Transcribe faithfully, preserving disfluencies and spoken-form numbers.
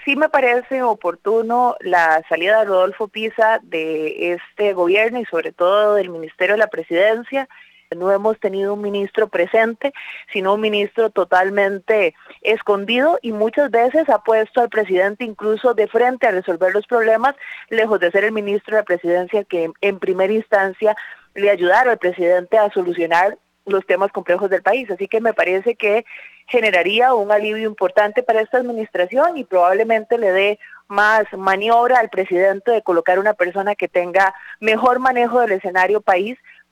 sí me parece oportuno la salida de Rodolfo Pisa de este gobierno y sobre todo del Ministerio de la Presidencia. No hemos tenido un ministro presente, sino un ministro totalmente escondido y muchas veces ha puesto al presidente incluso de frente a resolver los problemas, lejos de ser el ministro de la Presidencia que en primera instancia le ayudara al presidente a solucionar los temas complejos del país. Así que me parece que generaría un alivio importante para esta administración y probablemente le dé más maniobra al presidente de colocar una persona que tenga mejor manejo del escenario país